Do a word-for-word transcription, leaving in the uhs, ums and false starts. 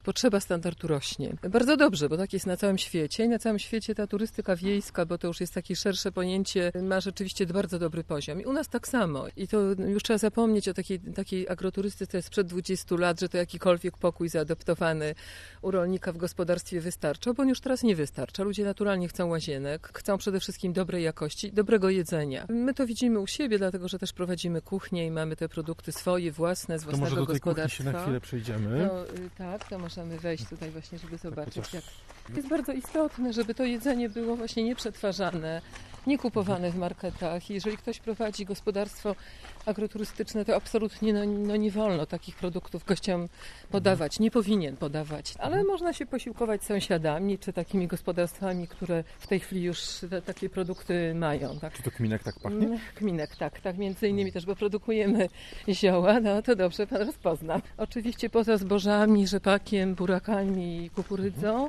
Potrzeba standardu rośnie. Bardzo dobrze, bo tak jest na całym świecie i na całym świecie ta turystyka wiejska, bo to już jest takie szersze pojęcie, ma rzeczywiście bardzo dobry poziom. I u nas tak samo. I to już trzeba zapomnieć o takiej, takiej agroturystyce sprzed dwudziestu lat, że to jakikolwiek pokój zaadoptowany u rolnika w gospodarstwie wystarcza, bo on już teraz nie wystarcza. Ludzie naturalnie chcą łazienek, chcą przede wszystkim dobrej jakości, dobrego jedzenia. My to widzimy u siebie, dlatego że też prowadzimy kuchnię i mamy te produkty swoje, własne, z własnego to może do tej gospodarstwa. kuchni się na chwilę przejdziemy. To, y, tak, to możemy wejść tutaj właśnie, żeby zobaczyć, chociaż- jak... Jest bardzo istotne, żeby to jedzenie było właśnie nieprzetwarzane, nie kupowane w marketach. Jeżeli ktoś prowadzi gospodarstwo agroturystyczne, to absolutnie no, no nie wolno takich produktów gościom podawać, nie powinien podawać. Ale można się posiłkować z sąsiadami, czy takimi gospodarstwami, które w tej chwili już te, takie produkty mają. Tak? Czy to kminek tak pachnie? Mm, Kminek, tak, tak, między innymi też, bo produkujemy zioła, no to dobrze pan rozpozna. Oczywiście poza zbożami, rzepakiem, burakami i kukurydzą,